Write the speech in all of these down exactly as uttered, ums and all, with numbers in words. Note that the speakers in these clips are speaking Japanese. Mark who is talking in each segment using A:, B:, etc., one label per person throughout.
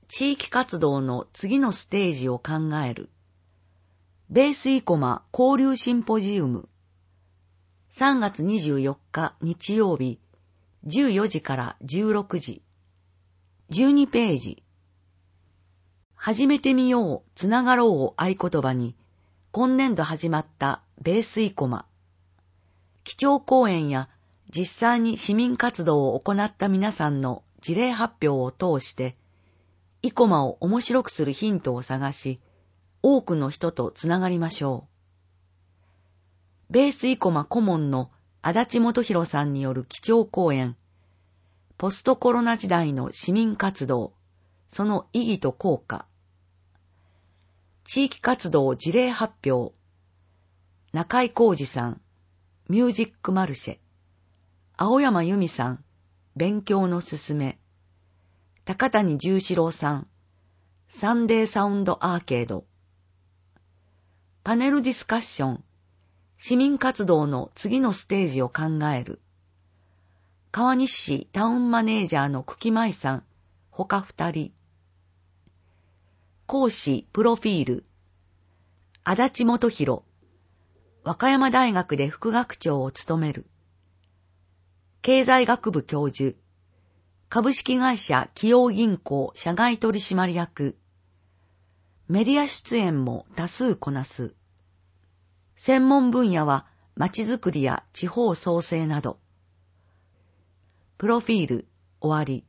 A: 地域活動の次のステージを考える。ベースイコマ交流シンポジウム。さんがつにじゅうよっか日曜日、じゅうよじからじゅうろくじ。じゅうにページ。始めてみよう、つながろうを合言葉に、今年度始まったベースイコマ。基調講演や実際に市民活動を行った皆さんの事例発表を通して、イコマを面白くするヒントを探し、多くの人とつながりましょう。ベースイコマ顧問の足立元弘さんによる基調講演、ポストコロナ時代の市民活動、その意義と効果。地域活動事例発表。中井浩二さん、ミュージックマルシェ。青山由美さん、勉強のすすめ。高谷十四郎さん、サンデーサウンドアーケード。パネルディスカッション、市民活動の次のステージを考える。川西市タウンマネージャーの久喜舞さん、他二人。講師プロフィール。足立元弘。和歌山大学で副学長を務める。経済学部教授。株式会社紀陽銀行社外取締役。メディア出演も多数こなす。専門分野は街づくりや地方創生など。プロフィール終わり。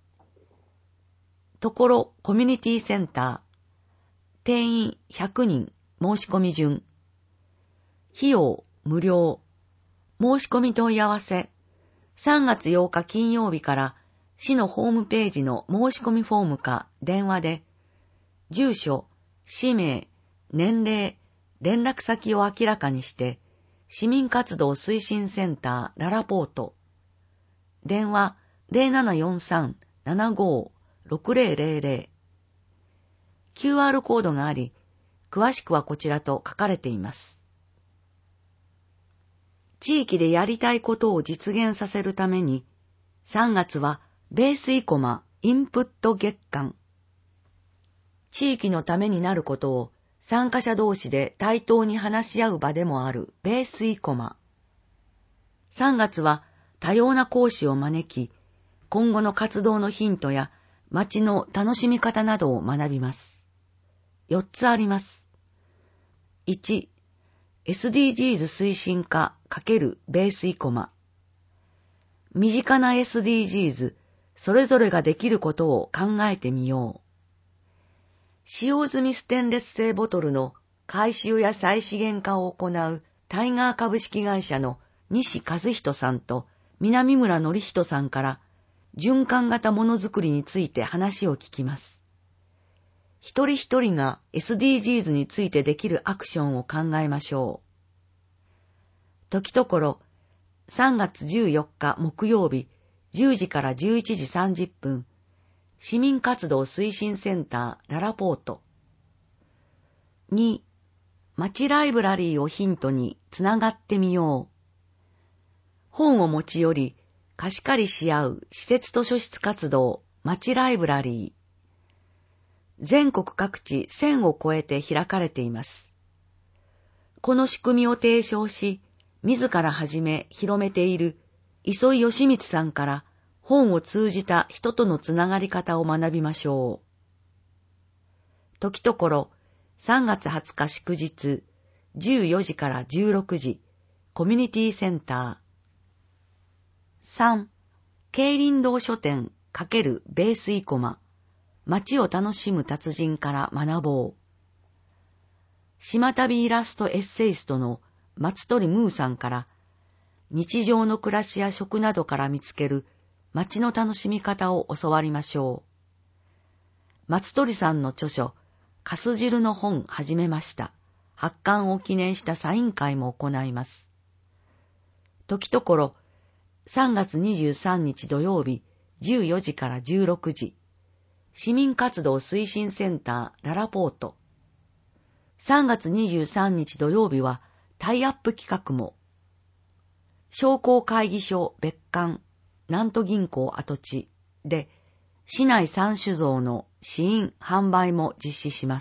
A: ところコミュニティセンター。定員ひゃくにん申し込み順。費用無料。申し込み問い合わせ。さんがつようか金曜日から市のホームページの申し込みフォームか電話で、住所、氏名、年齢、連絡先を明らかにして、市民活動推進センターララポート。電話 ゼロななよんさん ななごー ろくゼロゼロゼロ。キューアール コードがあり、詳しくはこちらと書かれています。地域でやりたいことを実現させるために、さんがつはベースイコマインプット月間。地域のためになることを参加者同士で対等に話し合う場でもあるベースイコマ。さんがつは多様な講師を招き、今後の活動のヒントや街の楽しみ方などを学びます。よっつあります。いち、エスディージーズ 推進課×ベースイコマ。身近な エスディージーズ、それぞれができることを考えてみよう。使用済みステンレス製ボトルの回収や再資源化を行うタイガー株式会社の西和人さんと南村則人さんから循環型ものづくりについて話を聞きます。一人一人が エスディージーズ についてできるアクションを考えましょう。時ところ、さんがつじゅうよっか木曜日じゅうじからじゅういちじさんじゅっぷん、市民活動推進センターララポート。に、街ライブラリーをヒントにつながってみよう。本を持ち寄り、貸し借りし合う施設図書室活動、街ライブラリー。全国各地せんを超えて開かれています。この仕組みを提唱し、自ら始め広めている磯井義光さんから本を通じた人とのつながり方を学びましょう。時ところ、さんがつはつか祝日、じゅうよじからじゅうろくじ、コミュニティセンター。さん、慶林堂書店×ベースイコマ。街を楽しむ達人から学ぼう。島旅イラストエッセイストの松鳥ムーさんから日常の暮らしや食などから見つける街の楽しみ方を教わりましょう。松鳥さんの著書、かす汁の本始めました。発刊を記念したサイン会も行います。時ところ、さんがつにじゅうさんにち土曜日じゅうよじからじゅうろくじ、市民活動推進センターララポート。さんがつにじゅうさんにち土曜日はタイアップ企画も。商工会議所別館、南都銀行跡地で市内三酒造の試飲販売も実施します。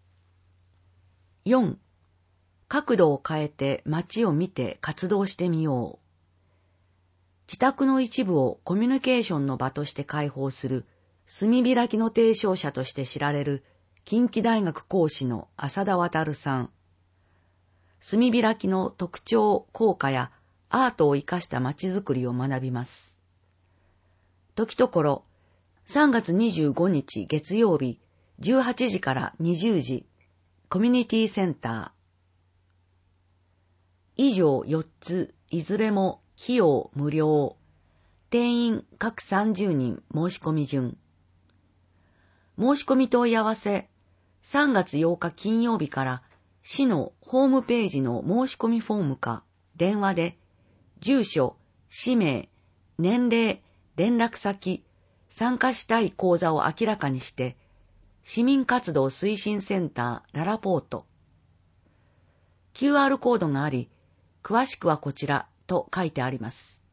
A: よん. 角度を変えて街を見て活動してみよう。自宅の一部をコミュニケーションの場として開放する炭開きの提唱者として知られる近畿大学講師の浅田渉さん。炭開きの特徴、効果やアートを生かした街づくりを学びます。時ところ、さんがつにじゅうごにち月曜日じゅうはちじからにじゅうじ、コミュニティセンター。以上よっつ、いずれも費用無料。定員各さんじゅうにん申し込み順。申し込み問い合わせ、さんがつようか金曜日から市のホームページの申し込みフォームか電話で、住所、氏名、年齢、連絡先、参加したい講座を明らかにして、市民活動推進センターララポート。キューアール コードがあり、詳しくはこちらと書いてあります。